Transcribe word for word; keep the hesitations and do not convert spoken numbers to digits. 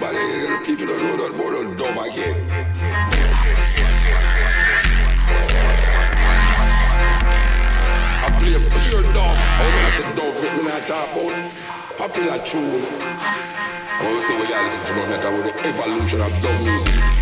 But people don't know that more than dumb again. I play pure dumb. How when I say dumb, when I talk about popular tune. I want to say, well, yeah, listen to me, I talk about the evolution of dub music.